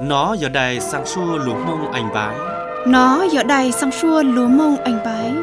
Nó giờ đây sang xua lúa mông anh bái. Nó giờ đây sang xua lúa mông anh bái.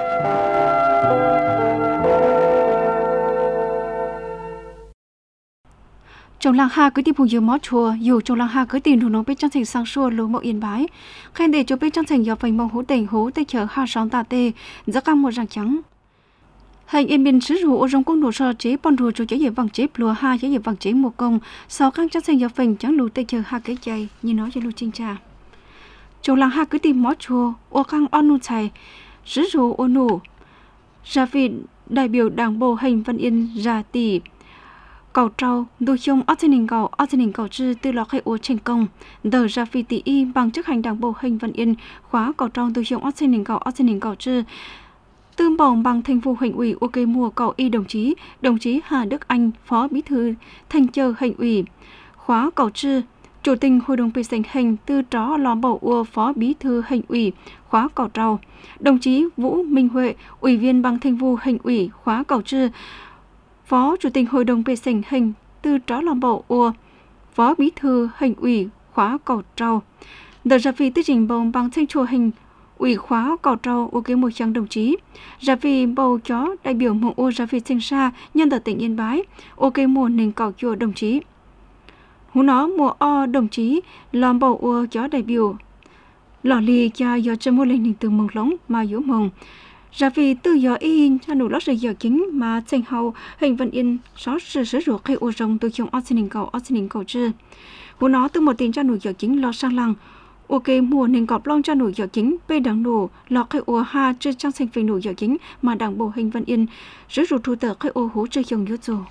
Trong làng Hà cứ tìm phù mó chùa, dù trong làng Hà cứ tìm đủ nó biết trong thành sang xua lúa mông yên bái. Khen để cho biết trong thành giờ vành mông hú tỉnh hú tây chở hà sóng tà tê, rất căng một ràng trắng. Hành yên biên sứ rủ ô rong công đồ so chế bọn rùa cho chế vàng chế plùa ha chế vàng chế một công sau các chất sinh giờ phình chẳng lù tây chờ ha cái chạy như nói cho lù chinh trà. Trong làng ha cứ tìm mó chùa ô căng on nu chạy sứ rủ ô nụ ra vì đại biểu đảng bộ hành văn yên ra tỷ cầu trâu đôi chung ở trên cầu chư từ lọ khai ô thành công đờ ra vì tỷ y bằng chức hành đảng bộ hành văn yên khóa cầu trâu đôi chung ở trên cầu chư tương bồng bằng thành phố huyện ủy ok mùa cầu y đồng chí Hà Đức Anh phó bí thư thành chờ huyện ủy khóa cầu chư chủ tịch hội đồng bề sành hành tư tró lò bầu ua phó bí thư huyện ủy khóa cầu trâu đồng chí Vũ Minh Huệ ủy viên bằng thành phố huyện ủy khóa cầu chư phó chủ tịch hội đồng bề sành hành tư tró lò bầu ua phó bí thư huyện ủy khóa cầu trâu đợt ra phi tư trình bồng bằng thành chùa hình ủy khóa cầu trâu ok một trăm đồng chí ra vì bầu chó đại biểu mong ô ra vì sinh ra nhân ở tỉnh Yên Bái ok một nền cầu chùa đồng chí hú nó mùa o đồng chí làm bầu ô chó đại biểu lò lì cha do chân mua lên từ mông lóng mà yếu mông ra vì từ giờ in cho nụ lót giờ chính mà tranh hậu hình văn yên xót sự sử dụng cây ô rồng từ trong oxygen cầu chưa hú nó từ một tiền cho nụ giờ chính lo sang lăng ok mùa nên cọp long cho nụ giờ chính bê đảng nụ lọ khai ô ha chưa trang sinh về nụ giờ chính mà đảng bộ hình văn yên sử dụng thu tờ khai ô hú chơi dòng yếu dồ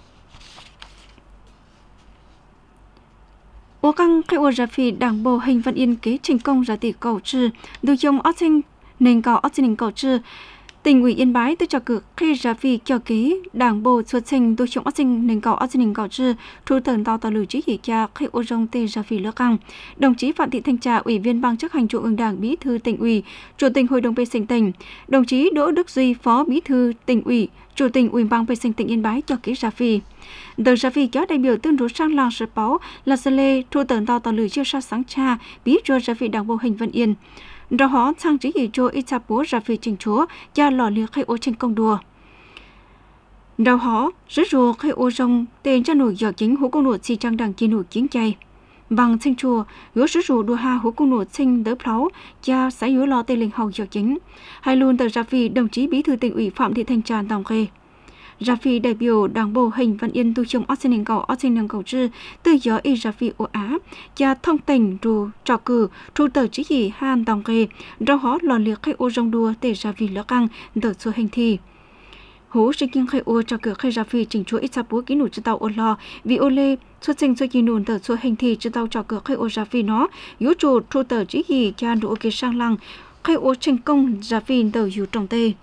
ô căng khai ô ra phi đảng bộ hình văn yên kế thành công ra tỷ cầu trừ từ trong oxygen cầu trừ tỉnh ủy Yên Bái tôi cho cử khi ra phi cho ký đảng bộ xuất trình tôi trong oxygen cầu trừ thu tần tàu lử chỉ thị cha khi ô rong tê ra phi lỡ căng đồng chí Phạm Thị Thanh Trà ủy viên ban chấp hành trung ương đảng bí thư tỉnh ủy chủ tịch hội đồng vệ sinh tỉnh đồng chí Đỗ Đức Duy phó bí thư tỉnh ủy chủ tịch ủy ban vệ sinh tỉnh Yên Bái cho ký ra phi đợt ra phi kéo đại biểu tương đối sang làng sở báo là sơ lê thu tần tàu lử chiêu sa sáng cha bí cho ra phi đảng bộ hình Văn Yên đó họ sang chỉ thị cho ít búa ra phi trình chúa cha lò liệt khai ô trên công đùa đó họ rứ rùa khai ô rong tên cho nổi giờ chính hữu công nổi xì trang đằng chi nổi chiến chay bằng sinh chùa gỡ rứ rùa đùa ha hữu công nổi sinh đỡ pháo cha sẽ yếu lo tên linh hậu giờ chính hai luôn tờ ra phi đồng chí bí thư tỉnh ủy Phạm Thị Thanh Trà tòng khê ra phi đại biểu đảng bộ hình Văn Yên tu trồng oxygen cầu chư từ giờ y ra phi ô á cha thông tỉnh rù trò cử thu tờ chỉ thị han tòng khê đó họ lò liệt khai ô rong đùa để ra phi lỡ căng đợt số hành thi hú sinh kinh khai ô cho cửa khai ra phi chỉnh chúa ít búa kỹ nụ cho tàu ô lo vì ô lê xuất sinh cho kỳ nụn tờ số hành thi cho tàu cho cửa khai ô ra phi nó yếu chủ thu tờ chỉ thị cha đủ ok sang lăng khai ô thành công ra phi tờ yếu trồng tê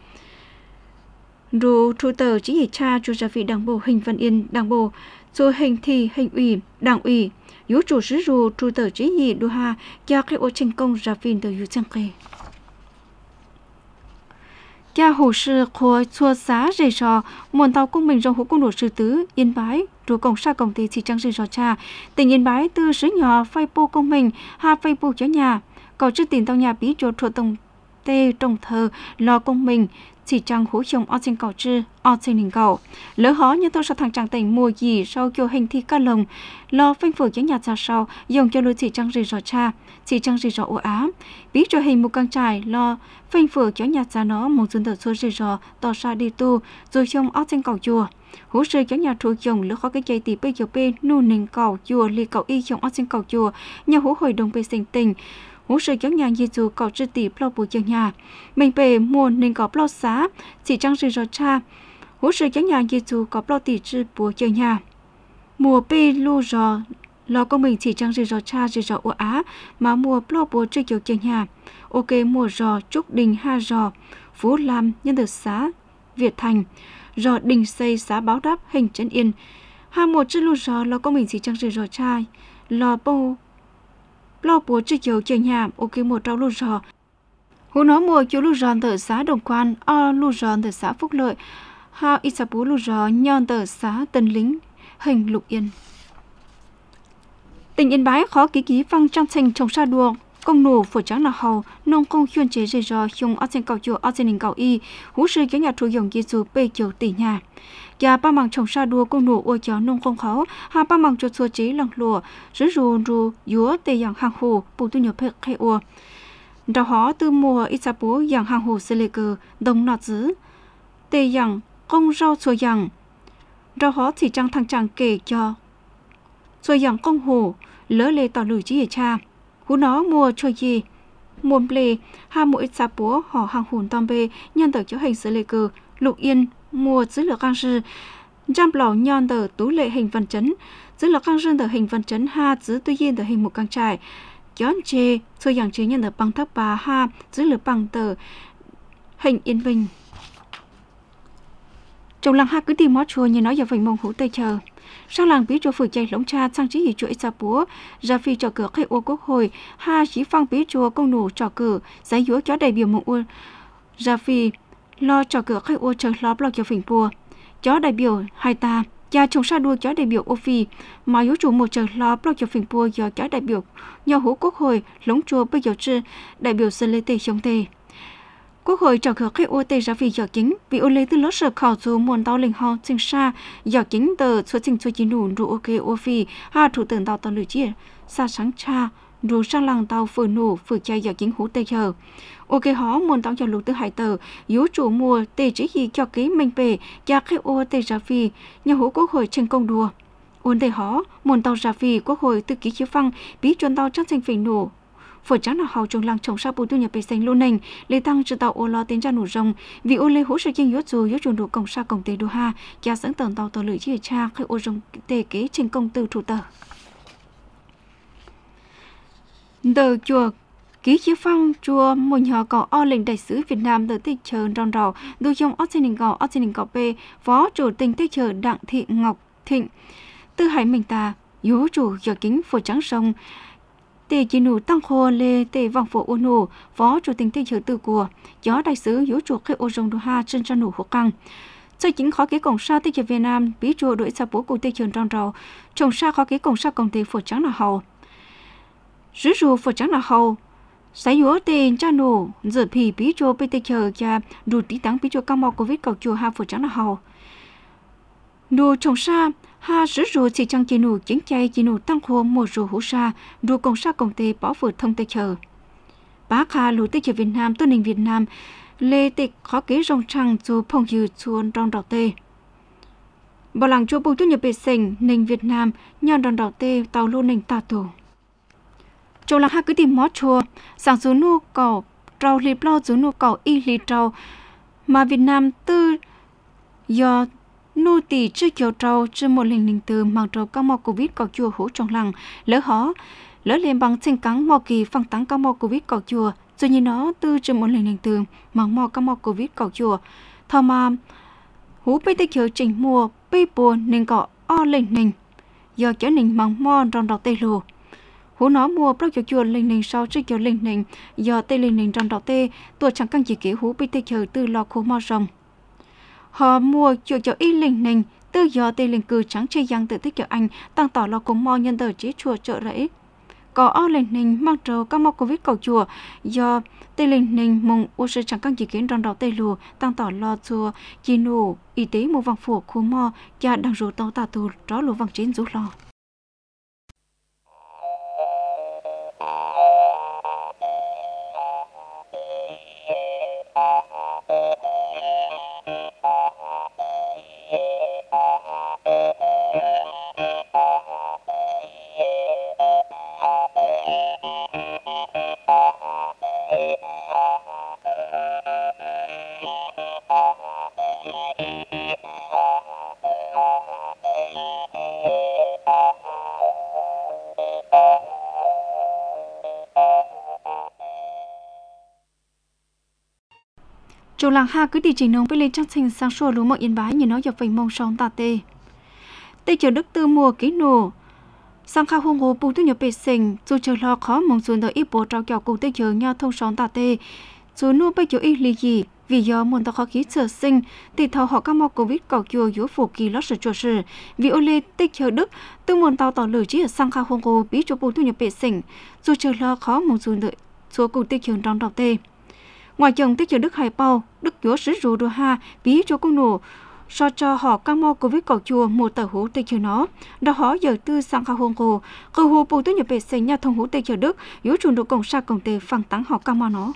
đủ thu tờ chỉ thị cha cho ra phi đảng bộ hình Văn Yên đảng bộ số hành thi hành ủy đảng ủy yếu chủ sử dụng thu tờ chỉ thị đua ha cha khai ô thành công ra phi tờ yếu sang kê cha hồ sư khối xua xá rầy rò muôn tàu công mình trong hữu công nổi sư tứ Yên Bái rồi công sa công ty chỉ trang rầy rò cha tỉnh Yên Bái từ sứ nhỏ phây po công mình ha phây po cho nhà cầu trước tiền tàu nhà bí cho thuộc tổng tê trong thờ lo công mình chỉ trang hữu chồng oxygen cầu chư oxygen cầu lỡ hó như tôi sau thằng trang tỉnh mùa gì sau cho hình thi ca lồng lo phanh phở cho nhà ra sau dùng cho lối chỉ trang rầy rò cha chỉ trang rầy rò ô á bí cho hình một căn trải lo phanh phở cho nhà ra nó một dân tờ số rầy rò tỏ ra đi tu rồi chồng oxygen cầu chùa hú sơ cho nhà thuộc chồng lỡ khó cái dây tỷ bây giờ bên nu nền cầu chùa li cầu y chồng oxygen cầu chùa nhà hú hội đồng bề sinh tình hú sơ cho nhà Giêsu cầu chư tỷ plo bù cho nhà mình về mua nên có plo xá chỉ trang rầy rò cha hú sơ cho nhà Giêsu có plo tỷ chư bù cho nhà mùa pe lu rò lo công mình chỉ trang rầy rò cha rầy rò ô á mà mùa plo bù chư cho nhà ok mùa rò trúc đình ha rò Phú Lam nhân được xã Việt Thành rò đình xây xã Báo Đáp hình Trấn Yên ha một chư lu rò lo công mình chỉ trang rầy rò cha lo bô lo bố chư chiều chơi nhà ok một trâu lu rò hú nó mùa chiều lu rò từ xã Đồng Quan lu rò từ xã Phúc Lợi ha ít bố lu rò nhon từ xã Tân Lính hình Lục Yên Tỉnh Yên Bái khó ký phăng trang trình trồng sa đua công nụ phổ trắng là hầu nông công chuyên chế dây dò dùng ở trên cầu chùa ở trên đỉnh cầu y hú sư cái nhà chủ dùng giê xu bê chiều tỷ nhà và ba mảng trồng sa đua công nụ ôi chó nông công khó hà ba mảng chuột xua trí lằng lùa rứ rù dúa tê dạng hàng hồ bù tu nhập hệ khai ua đào họ từ mùa ít sa bố dạng hàng hồ sê lê cờ đồng nọt dứ tê dạng công rau xua dạng đào họ chỉ trang thằng chàng kể cho xua dạng công hồ lỡ lê tỏ lử chí cha hú nó mua chơi gì muôn plê hai mỗi sa búa họ hàng hồn tam bê nhân tờ chỗ hình sơ lê cờ lục yên mua dữ liệu căng sư trăm lò nhon tờ tú lệ hình văn chấn dữ liệu căng sư tờ hình văn chấn ha dữ tuy nhiên tờ hình một căng trải chón chê chơi dạng chế nhân tờ bằng thấp bà ha dữ liệu bằng tờ hình yên bình trong làng ha cứ tìm mót chùa như nói giờ vành mông hữu tây chờ sau làng bí chùa phử chạy lống cha sang trí hỉ chuỗi sa búa ra phi trò cửa khai ô quốc hội ha chỉ phăng bí chùa công nụ trò cửa giải dúa chó đại biểu mông u ra phi lo trò cửa khai ô chờ lo lo cho phình bùa chó đại biểu hai ta cha trồng sa đua chó đại biểu ô phi mà yếu chủ một chờ lo lo cho phình bùa do chó đại biểu nhau hữu quốc hội lống chùa bây giờ chư đại biểu sơn lê tê chống tê Quốc hội trò cửa khai ô tê ra vì giờ chính vì ô lê từ lót sở khảo dù muôn tao linh hò sinh xa giờ chính tờ số trình số chính đủ ok ô phi ha thủ tướng tao tao lử chia xa sáng cha đủ sang làng tao phở nổ phở chay giờ chính hú tê chờ ok hó muôn tao cho lục từ hải tờ yếu chủ mua tê chỉ gì cho ký minh bề cha khai ô tê ra vì nhà hú quốc hội trên công đùa ôn tê hó muôn tao ra vì quốc hội từ ký chiếu phăng bí chuẩn tao chắc thành phình nổ phở trắng là hậu trong làng trồng sa bù tu nhập bề xanh luôn nành lê tăng cho tàu ô lo tiến ra nổ rồng vì ô lê hỗ trợ kinh yếu dù yếu chuẩn đủ công sa công tê đô ha cha sẵn tần tàu tàu lưỡi chia cha khai ô rồng tê kế trên công tư thủ tờ đờ chùa ký chiếu phăng chùa một nhỏ cỏ o lệnh đại sứ Việt Nam đờ tây chờ ròn rò đôi trong ở trên đỉnh cỏ p phó chủ tịch tây chờ Đặng Thị Ngọc Thịnh tư hải mình ta yếu chủ giờ kính phở trắng sông tề chỉ nụ tăng khô lê tề vòng phổ ô nụ phó chủ tịch tây chờ tư của gió đại sứ yếu chủ khai ô rồng đô ha trên ra nụ hộ căng chơi chính khó kế cổng sa tây chờ Việt Nam bí chùa đội sa bố của tây chờ ròn rò trồng sa khó kế cổng sa công tề phở trắng là hầu rứ rù phở trắng là hầu sái yếu tề cha nụ giờ thì bí chùa tây chờ cha đủ tí tăng bí chùa cam mò covid cầu chùa ha phở trắng là hầu nụ trồng sa ha rứ rù chỉ chẳng chỉ nụ chính chay chỉ nụ tăng khô một rù hú sa nụ công sa công tê bỏ vượt thông tây chờ bác hà lũ tây chờ Việt Nam tôi nền Việt Nam lê tịch khó kế rong trăng dù phong dư chuồn rong đỏ tê bảo làng chùa bù tu nhập bề sình nền Việt Nam nhon rong đỏ tê tàu lô nền tà tù châu làng ha cứ tìm mót chùa sáng dù nụ cầu trâu lì plo dù nụ cầu y lì trâu mà Việt Nam tư do nô tỳ chưa chiều trâu chưa một linh từ mang trâu cao mò covid cầu chùa hỗ trong làng lỡ lên bằng trên cắn mò kỳ phăng tắng cao mò covid cầu chùa rồi như nó tư chưa một linh từ mang mò cao mò covid cầu chùa thò mà hú bây tây chiều chỉnh mua bây buồn nên cọ o lên nình giờ chở nình mang mò rong đỏ tây lù hú nó mua bao chiều chùa lên nình sau chưa chiều lên nình giờ tây lên nình rong đỏ tây tuổi chẳng căng chỉ kỹ hú bây tây chiều tư lo khô mò rồng họ mua chuột cho y linh nình tư do tây linh cư trắng chê giang tự tích kiểu anh tăng tỏ lo cùng mò nhân tờ chế chùa chợ rẫy có o linh nình mang trầu các mò covid cầu chùa do tây linh nình mong ô sư chẳng căng chỉ kiến rong đỏ tây lùa tăng tỏ lo chùa chi nụ y tế một vòng phủ khu mò cha đang rủ tàu tà tù đó lùa vòng chiến rủ lo Châu làng ha cứ đi trình nông với lên trang trình sang xua lúa mọi Yên Bái như nó dọc vành mông sông tà tê tây chờ đức tư mùa ký nổ sang khao hông hồ bù tu nhập bề sình dù chờ lo khó mong xuân đợi ít bố trao kẹo cùng tây chờ nhau thông sông tà tê dù nô bây giờ ít lì gì vì do muốn tao khó khí sở sinh thì thầu họ các mọc Covid cầu chùa yếu phủ kỳ lót sự chùa sự vì ô lê tích chờ Đức từ muốn tao tỏ lử chỉ ở sang khao hông cô bí cho bố thu nhập bệ sinh dù chờ lo khó mong dù đợi số cụ tích chờ trong đọc tê ngoài chồng tích chờ Đức hải bao Đức yếu sử rủ đồ ha bí cho cô nổ so cho họ các mọc Covid cầu chùa một tờ hú tích chờ nó đó họ giờ tư sang khao hông cô cầu hú bố thu nhập bệ sinh nhà thông hú tích chờ Đức yếu chuẩn đồ cổng sa cổng tê phẳng tắng họ các mọc nó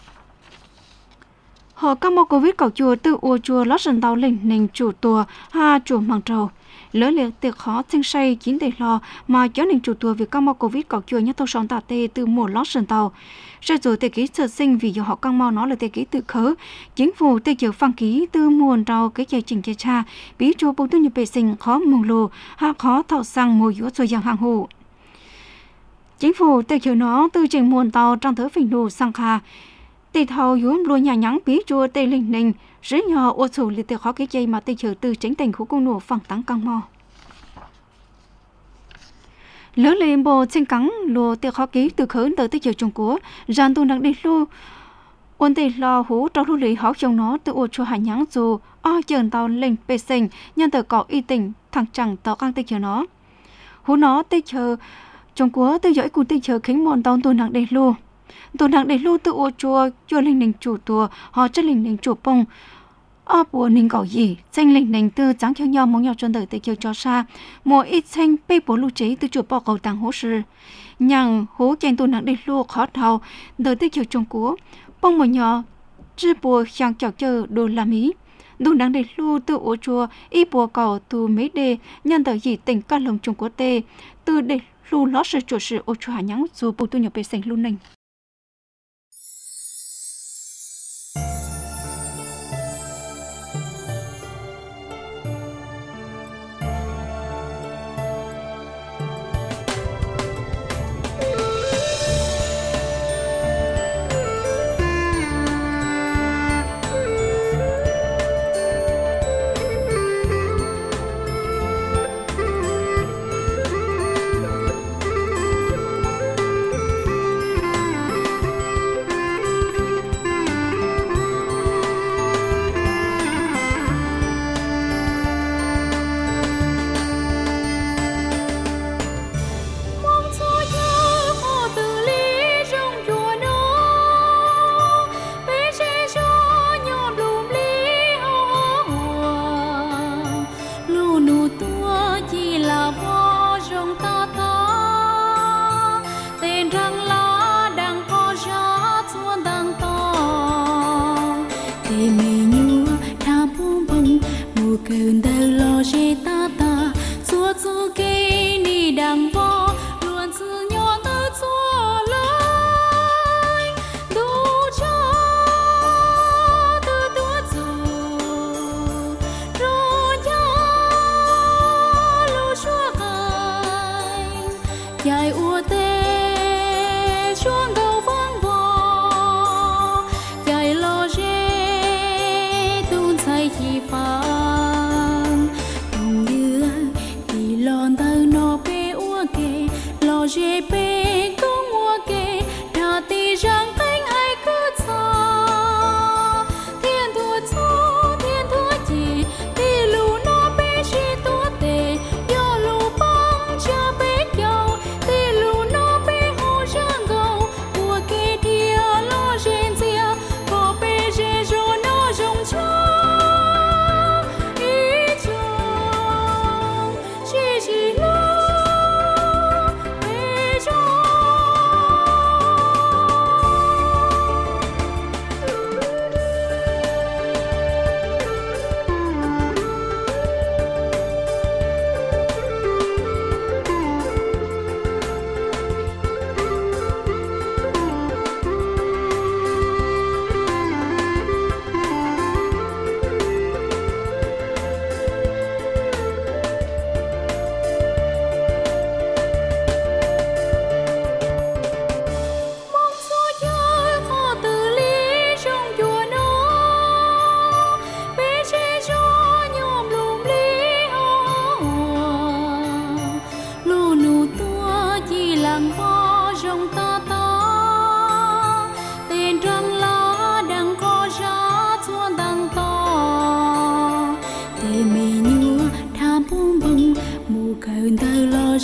họ các mô Covid cầu chùa từ ua chùa lót sân tàu lình nền chủ tùa ha chùa mang trầu lỡ liệt tiệc khó sinh say chín tề lo mà cho nền chủ tùa việc các mô Covid cầu chùa nhất tàu sóng tạ tê từ mùa lót sân tàu rồi rồi tề ký sơ sinh vì do họ các mô nó là tề ký tự khớ chính phủ tề chiều phăng ký từ muôn rau cái chạy trình chạy cha bí chùa bố tư nhập bệ sinh khó mùng lù ha khó thảo sang mùa yếu rồi giang hàng hồ chính phủ tề chiều nó từ trình muôn tàu trong thứ phình lù sang kha tây thầu yếm lùi nhà nhắn bí chùa tây linh ninh dưới nhỏ ô sủ liệt khó cái dây mà tây chờ từ chính tình của cô nổ phẳng tăng căng mò lớn lên bộ trên cắn lùa tiệc khó ký từ khởi tới tây chờ Trung Quốc gian tu đang đi lu ôn tây lo hú trong lưu lý học trong nó từ ô chùa hải nhắn dù o chờn tàu linh bê sinh nhân tờ cọ y tình thằng chẳng tàu căng tây chờ nó hú nó tây chờ Trung Quốc từ dõi cùng tây chờ khánh mòn tàu tu đang đi lu tổ đảng để lưu tự ô chùa linh ninh chủ tùa họ chất linh ninh chủ bông ở bùa ninh gạo gì danh linh ninh từ trắng theo nhau mong nhau cho đời tới chiều cho xa mùa ít xanh bê bố lưu chế từ chủ bò cầu tàng hố sư nhằng hố chanh tổ đảng để lưu khó thao đời tới chiều Trung Quốc bông một nhỏ chứ bùa sang chào chờ đô la Mỹ tổ đảng để lưu tự ô chùa y bùa cầu từ mấy đề nhân tờ gì tỉnh ca lồng Trung Quốc tê từ để lưu lót sự chủ sự ô chùa hạ nhắn dù bù tu nhập bê xanh lưu ninh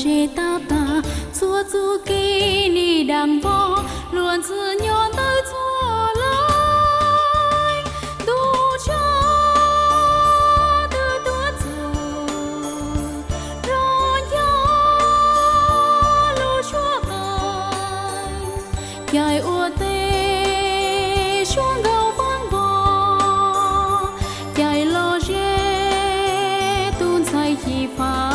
dê ta ta chua chua kỳ ni đằng vò luôn giữ nhon tới chua lại đủ cho từ tua giờ rồi nhớ lu chua cài dài ua tê xuống gầu vang vò dài lo dê tuôn say chi phá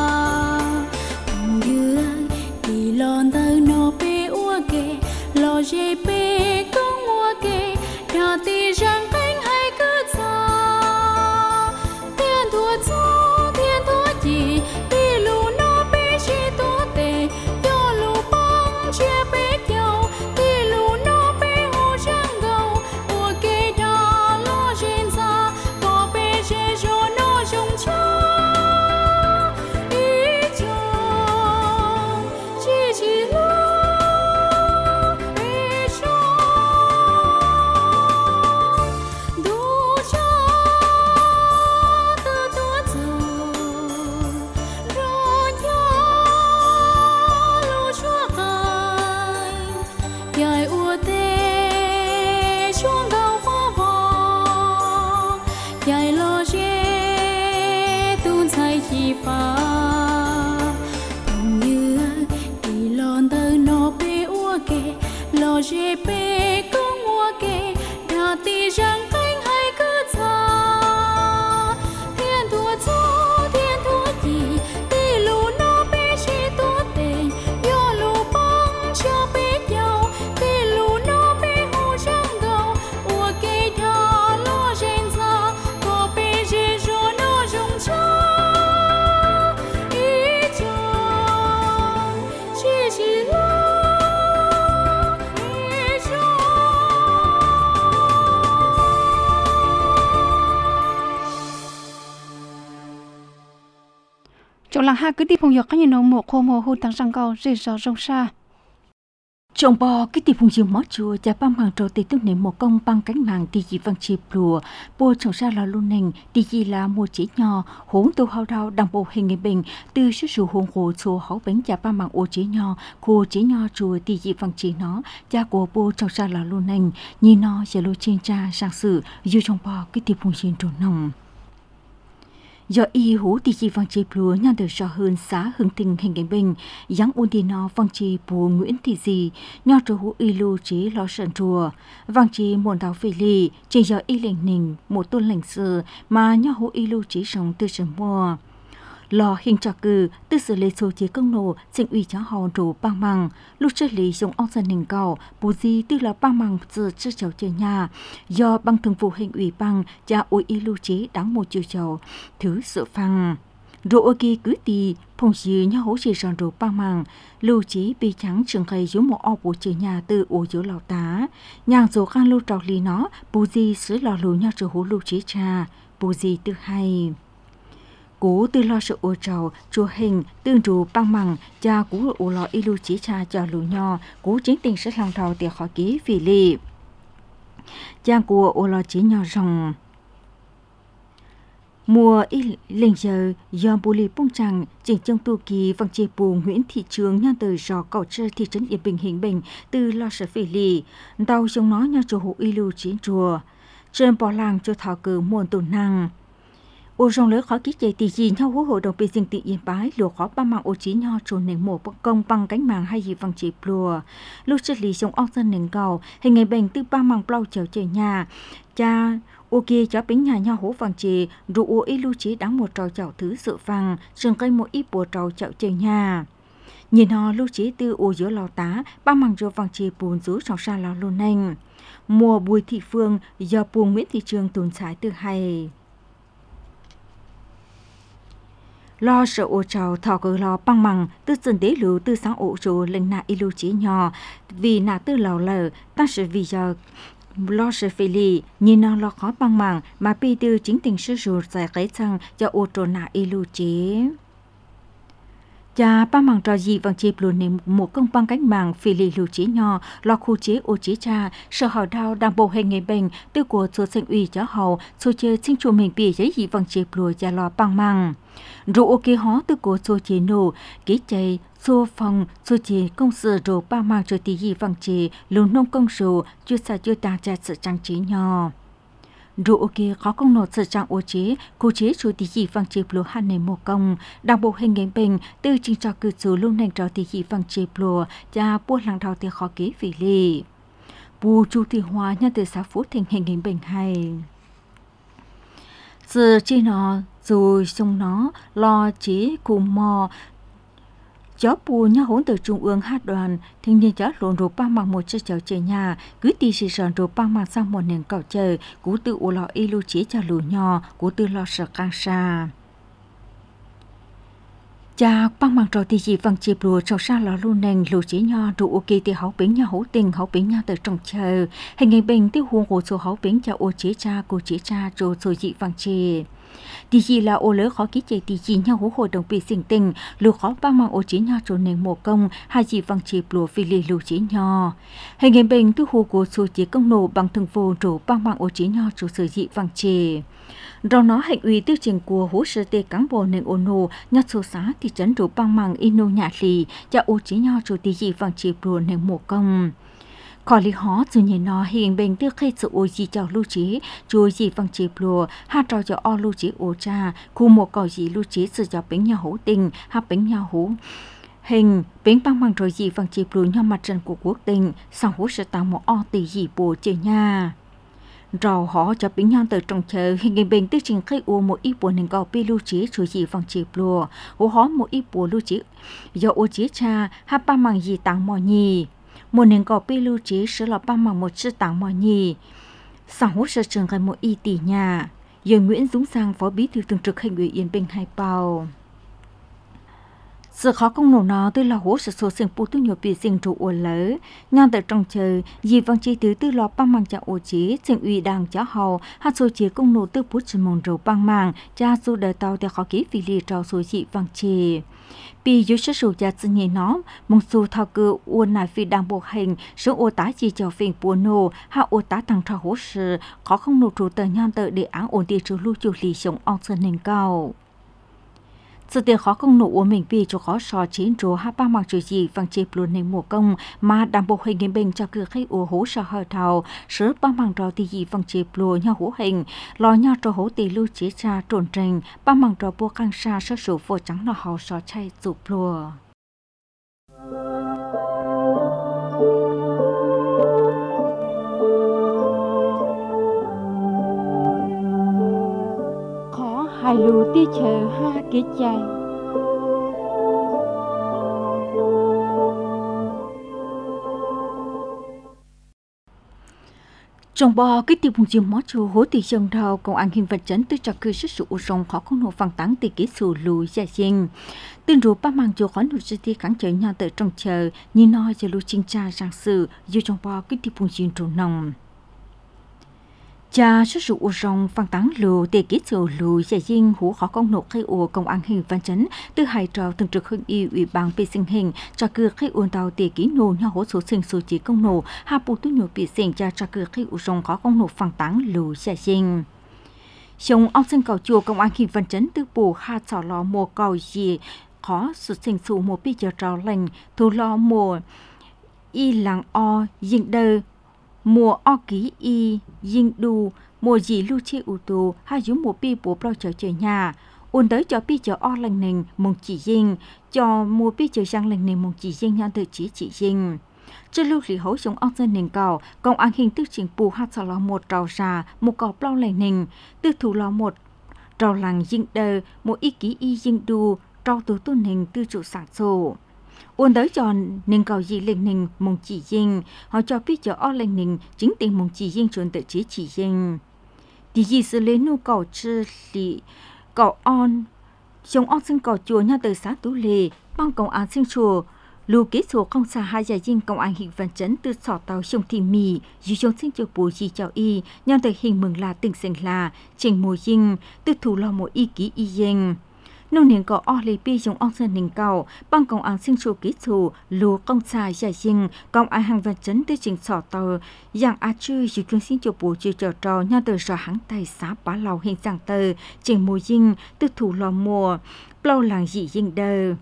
lo dê bê công mua kê đào tì răng cánh hay cứ xa thiên thua gì tì lù nó bê chi tố tê yo lù băng chia bê nhau tì lù nó bê hồ răng gầu ua kê đà lo dên xa có bê dê rô nó rung chó ý chồng chi lù lo dê bê công mua kê đào tì răng cánh hay cứ xa thiên thua gì tì lù nó bê chi tố tê yo lù băng cho bê nhau tì lù nó bê hồ răng gầu ua kê đà lo dên xa có bê dê rô nó rung chó ý chồng chi lo chỗ làng ha cứ đi phong dọc cái nông một khô mồ hôn tăng sang cầu rì rò rong xa trồng bò cái tiệp phùng diều mót chùa và băm hàng trầu tì tương nệm một công băng cánh màng tì chỉ văng chì plùa bùa trồng ra là luôn nành tì chỉ là mua chỉ nhỏ hỗn tu hao đào đằng bộ hình người bình từ số số hỗn hồ chùa hậu bánh và băm màng ô chỉ nhỏ khu chỉ nhỏ chùa tì chỉ văng chỉ nó cha của bùa trồng ra là luôn nành nhìn nó sẽ lôi trên cha sang sử dù trồng bò cái tiệp phùng diều trồng nồng do y hú thì chỉ vang chi plua nhận được rõ hơn xã hưng tình hình cảnh bình giáng ôn thì nó vang chi bùa Nguyễn Thị gì nho trù hú y lưu trí lo sần chùa vang chi muôn đào phê ly chỉ do y lệnh nình một tuần lệnh sự mà nho hú y lưu trí sống từ sớm mùa lò hình trò cử từ sự lệ số chế công nổ chính ủy cháu hòn rủ băng măng lúc trước lý dùng ông dân hình cầu bù di tư là băng măng giờ chưa cháu chơi nhà do băng thường vụ hình ủy băng cha ôi y lưu trí đáng một chiều cháu thứ sự phăng rượu ở kia cứ tì phong dì nhau hỗ trợ ròn rượu băng măng lưu trí bị trắng trường gây dưới một ô bộ chơi nhà từ ổ giữa lò tá nhàng dỗ khăn lưu trọc lý nó bù di sứ lò lù nhau rượu hú lưu trí cha bù di tư hay cú từ lo sự ô trầu chùa hình tương trù băng măng cha cú ô lò y lưu chỉ cha cho lù nho cú chính tình sẽ lòng trầu tiệc khỏi ký vì lì cha của ô lò chỉ nho rồng mùa y linh giờ do bù lì bông trăng chỉnh trong tu kỳ vang chê bù Nguyễn Thị Trường nhân từ rò cầu chơi thị trấn Yên Bình Hình Bình từ lo sợ vì lì tàu trong nó nho chùa hộ y lưu chỉ chùa trên bò làng cho thảo cử muôn tổn năng ô rong lớn khó ký chạy tì gì nhau hú hội đồng bị dừng tị yên bái lùa khó ba mạng ô chí nho trồn nền mổ công bằng cánh màng hay gì văng chỉ plùa lúc chất lý trong ong dân nền cầu hình ngày bệnh từ ba mạng plau chèo chơi nhà cha ô kia cháu bính nhà nhau hú văng chỉ rụ ô y lưu chí đáng một trò chậu thứ sự văng sừng cây một ít bùa trò chậu chơi nhà nhìn họ lưu chí từ ô giữa lò tá ba mạng rồi văng chỉ bùn rú trong xa lò luôn nành mùa Bùi Thị Phương do bùa Nguyễn Thị Trường tồn trái từ hay lo sợ ô trào thọ cờ lo băng măng tư dần đế lưu tư sáng ổ chỗ lên nạ y lưu chí nhỏ vì nạ tư lào lờ ta sẽ vì giờ lo sợ phê lì nhìn nó lo khó băng măng mà bị tư chính tình sư rùa giải cái chăng cho ô trò nạ y lưu chí Cha ba mang trò gì bằng chịp luôn niệm một công băng cánh mạng phi lì lưu chế nhỏ lo khu chế ô chế cha sở hào đào đang bầu hình ngày bệnh từ của số sinh ủy cho hậu số chế sinh chủ mình bị giấy gì bằng chịp lùa cha lo băng mang rồi ok hó từ của số chế nổ ký chạy số phòng số chế công sự rồi ba mang cho tí gì bằng chế luôn nông công sự chưa xa chưa ta cha sự trang trí nhỏ rồi ok có công nộp sự trang ô chế cô chế chủ tỷ gì bằng chế lúa hàn nền một công đang bộ hình ngày bệnh từ trình cho cử số luôn nền trò tỷ gì bằng chế lúa cha buôn làng thảo thì khó ký vì lì bù chu thị hóa nhân từ xã phú thành hình ngày bệnh hay giờ chi nó rồi xong nó lo chế cùng mò chó bù nhá hỗn từ trung ương hát đoàn thanh niên chó lộn rồi ba mang một chiếc chảo chơi nhà cứ tì xì sòn rồi ba mang sang một nền cỏ chơi cú tự u lò y lưu chế cho lù nhỏ cú tự lo sợ căng xa cha ba mang trò tì gì văng chịp lùa trò xa lò lu nền lưu chế nhỏ rồi ok thì hậu bính nhà hậu tình hậu bính nhà từ trong chờ hình ngày bình tiêu huống của số hậu bính cho ô chế cha cô chế cha rồi rồi dị văng chì tí gì là ô lỡ khó ký chế tí gì nhau hỗ hội đồng bị sinh tình lù khó ba mang ô chế nhau trốn nền một công hai gì văng chịp lùa phi lì lù chế nhau hình ngày bình tư hồ của số chế công nổ bằng thường vô rổ ba mang ô chế nhau chủ sở dị văng chì rồi nó hành uy tiêu trình của hỗ trợ tê cán bộ nền ô nô nhát số xá thì chấn rổ ba mang ino nhạ lì cho ô chế nhau chủ tí gì văng chịp lùa nền một công khỏi lý hóa dù nhìn nó hiện bình tiêu khi sự ôi gì cho lưu trí chúa gì văng chịp lùa hát trò cho o lưu trí ô cha khu một cỏ gì lưu trí sự cho bánh nhà hữu tình hát bánh nhà hữu hình bánh băng bằng rồi gì văng chịp lùa nhau mặt trận của quốc tình sau hữu sẽ tạo một o tỷ gì bùa chơi nha rồi họ cho bánh nhau từ trong chờ hình bình tiêu trình khi ô một ít bùa nên có bi lưu trí chúa gì văng chịp lùa hữu hóa một ít bùa lưu trí do ô trí cha hát ba bằng gì tặng mò nhì một nền cỏ pi lưu trí sẽ là ba bằng một chiếc tảng mò nhì sau hỗ trợ trường gần một y tỷ nhà giờ Nguyễn Dũng Sang phó bí thư thường trực Thành ủy Yên Bình Hải Bào sự khó công nổ nó tôi là hỗ trợ số sinh phụ tu nhiều bị sinh trụ ổ lỡ ngang tại trong chờ dì văng chi từ tư lo băng mang cho ổ chế sinh ủy đang cho hầu hát số chế công nổ tư bút chân mong rầu băng mang cha số đời tàu để khó ký vì lì trao số dị văng chi bị dưới sự sụt giá chân nhảy nó mong số thao cơ uốn nải phi đang bộ hình số ô tá chỉ cho phiền buồn nổ hạ ô tá thằng trò hỗ trợ khó không nổ trụ tờ ngang tờ để áng ổn định trụ lưu chủ lì sống ông sơn nền cao sự tiền khó công nổ của mình vì cho khó sò chiến trố hai ba mặc gì vàng chịp luôn nên mùa công mà đảm bộ hình game bình cho cửa khách ủa hố sò hơi thầu sớm ba mặc trò thì gì vàng chịp luôn nhau hố hình lo nhau trò hố tỷ lưu chế tra trộn trình ba mặc trò bua căng xa sơ sổ phô trắng nó hào sò chay chụp lùa hai lù tia chờ ha kế chạy trong bò cái tiêu vùng dương mót chu hố tỷ sông thao công an hình vật chấn từ trò cư sức sụ sông khó không nổ phẳng tán tỷ kỹ sù lùi gia sinh tên rùa ba mang chu khó nụ chi ti kháng trời nhau tới trong chờ như nói cho lù chinh cha sang sự dù trong bò cái tiêu vùng dương trổ nồng cha sức sụ rong phẳng tán lù tỷ kỹ sù lùi gia sinh hú khó công nổ khai ủa công an hình vật chấn từ hai trò thường trực hưng y ủy ban vệ sinh hình trò cư khai ủa tàu tỷ kỹ nổ nhau hố số sinh số chỉ công nổ hạ bù tu nhổ bị sinh cha trò cư khai ủa rong khó công nổ phẳng tán lù gia sinh Xong ông sinh cầu chùa công an hình văn chấn tư bù hạ xỏ lò mùa cầu gì khó sự sinh xù một bí giờ trò lành thu lo mùa y làng o dinh đơ mùa o ký y dinh đu mùa gì lưu chi ủ tù hai dũng một bí bố bao chờ nhà ôn tới cho bí chờ o lành nình mong chỉ dinh cho mùa bí chờ sang lành nình mong chỉ dinh nhau tự chỉ dinh trên lưu lý hấu sống ông dân nền cầu công an hình tư trình bù hạt xỏ lò một trào ra một cỏ bao lành nình tư thủ lò một trào làng dinh đơ một ý ký y dinh đu trao tứ tôn hình tư trụ sản sổ ôn tới cho nền cầu gì lệnh nình mong chỉ dinh họ cho biết cho o lệnh nình chính tiền mong chỉ dinh chuẩn tự chỉ dinh thì gì sự lấy nhu cầu chứ lì cầu on sống on sinh cầu chùa nhau từ xã Tú Lệ bang công an sinh chùa lưu kế số không xa hai gia dinh công an hình văn chấn từ sọ tàu sông Thị Mì dù trong sinh chùa bố gì chào y nhau từ hình mừng là tỉnh sinh là trình mùa dinh từ thủ lò một y ký y dinh nông niên có o lì pi dùng ông sơn nình cầu bằng công an sinh chủ kỹ thủ lù công xài giải dinh công ai hàng vật chấn tới trình sọ tờ dạng á chư dự kiến sinh chủ bù chư trở trò nhau từ sở hãng tài xá bá lầu hình dạng tờ trình mùa dinh tư thủ lò mùa lâu làng dị dinh đờ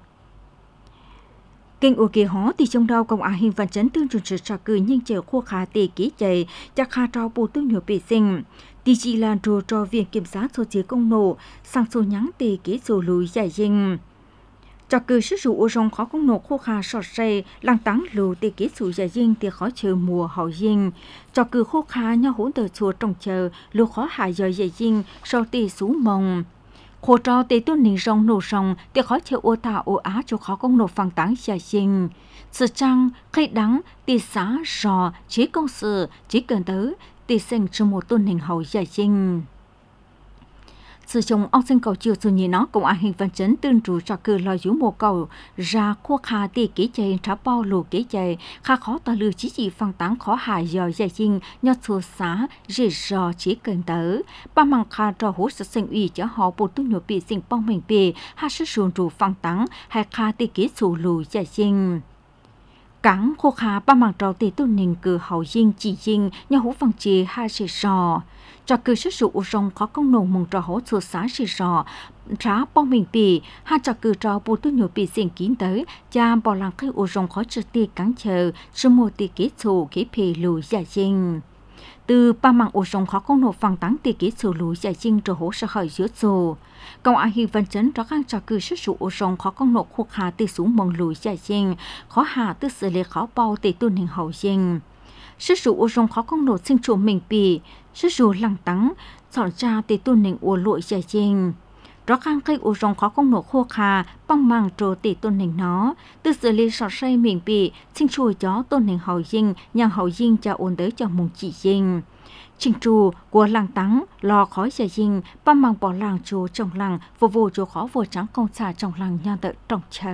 kinh ô kỳ hó thì trong đâu công an hình vật chấn tương truyền cho cử nhưng chờ khô khá tì kỹ chạy chắc khá trò bù tương nhiều bị sinh đi chỉ là trò cho viện kiểm sát số chế công nổ sang số nhắn tì kỹ số lùi giải dinh cho cử sử dụng ô rong khó công nổ khô khá sọt xe lăng táng lù tì kỹ số giải dinh thì khó chờ mùa hậu dinh cho cử khô khá nhau hỗn tờ chùa trồng chờ lù khó hại giờ giải dinh sau tì sú mông khô trò tì tuân nình rong nổ rong thì khó chờ ô ta ô á cho khó công nổ phẳng táng giải dinh sự trăng khai đắng tì xá rò chế công sự chỉ cần tới tì sinh trong một tuần hình hậu giải dinh sử dụng ông sinh cầu chiều dù nhị nó cũng ảnh hình văn chấn tương trụ cho cử lo dũ một cầu ra khô khá tì kỹ chạy trả bao lù kỹ chạy khá khó tỏ lưu chỉ chỉ phăng tán khó hại giờ giải dinh nhớ xua xá rì rò chỉ cần tới ba măng khá trò hỗ sự sinh uy cho họ bộ tương nhộp bị sinh bong mình bì hay sức sùn trụ phăng tán hay khá tì kỹ xù lù giải dinh cắn khô khá ba mảng trò tì tu nình cử hậu dinh chỉ dinh nhà hú phăng chì hai xì sò cho cử sức sụ rong có công nồng mong trò hỗ chùa xá xì sò trá bong mình bì hai cho cử trò bù tu nhổ bì xin kín tới cha bỏ làng cây u rong khó trực tì cắn chờ sư mô tì kỹ xù kỹ phì lùi giải dinh từ ba mảng u rong khó công nổ phăng tán tì kỹ xù lùi giải dinh trò hỗ sợ khởi giữa xù công an hi văn chấn rõ ràng cho cử sức sụ u rong khó công nổ khu hà tì xuống mong lùi giải dinh khó hà tư xử lý khó bao tì tu nình hậu dinh sức sụ u rong khó công nổ sinh chủ mình bì sức sụ lăng tắng chọn ra tì tu nình u lụi giải dinh rõ ràng cây u rong khó công nổ khô hà băng màng trồ tì tu nình nó tư xử lý sọt say mình bì sinh chủ gió tu nình hậu dinh nhang hậu dinh cho ổn tới cho mong chỉ dinh trình trù của làng tắng lò khói giải dinh ba mang bỏ làng chùa trong làng vô vô chùa khó vô trắng công xả trong làng nhà tự trồng chờ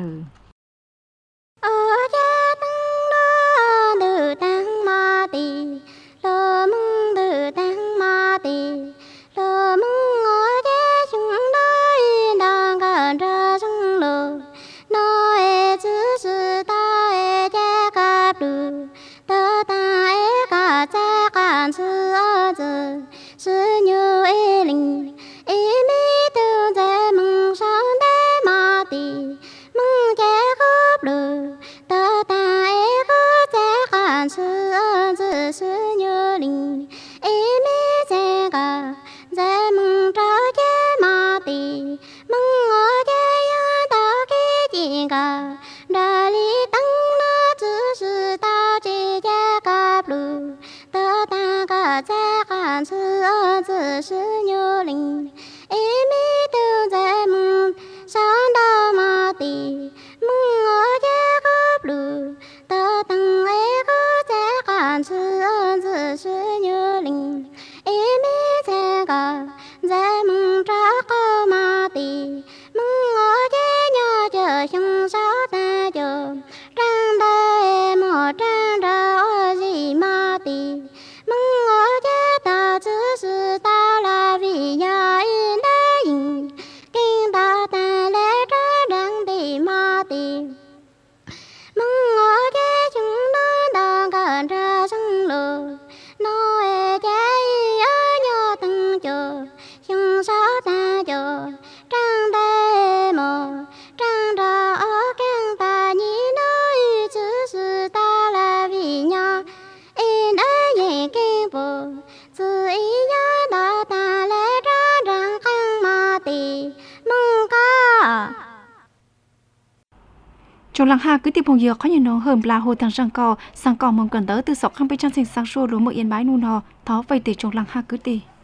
ở gia tăng đó từ tăng ma tì lơ mưng từ tăng ma tì lơ mưng ở gia chúng nói đang gần ra rừng lờ nói chữ chữ ta gia cáp được ta ta cả cha cả sư giờ sư như linh mi từ giờ mừng sáng thế mà tì mừng cha khóc được ta ta có cha cả sư giờ sư như linh mi cha cả giờ mừng cho cha mà tì mừng ở cha ta cái gì cả đã lý tăng nó chữ sư ta chỉ cha cáp được ta ta cả cha cả sư giờ sư như linh mi từ giờ mừng sáng đâu mà tì mừng ở cha cáp được ta tăng có cha cả sư giờ sư như linh mi cha cả giờ mừng trả câu mà tì mừng ở cha nhỏ chờ chung sao ta chờ trang đây một trang ra gì mà tì mừng ở cha ta chữ sư ta là vì nhà in đã in kinh ta ta lẽ ra đang đi mà tì mừng ở cha chúng nó đang gần ra sân lờ nói cha ở nhỏ từng chờ chung sao ta chờ trang đây một trang ra ở căn ta nhìn nói chữ sư ta là vì nhà in đã dạy kinh bộ chữ ý nhá ta ta lẽ ra rằng khăn mà tì mong ca trong làng hà cứ tiếp phong dược có nhiều nó hầm là hồ thằng sang cò mong cần tới từ sọc khăm bên trong sinh sang xua lúa một yên bái nu nò thó vây từ trong làng hà cứ tì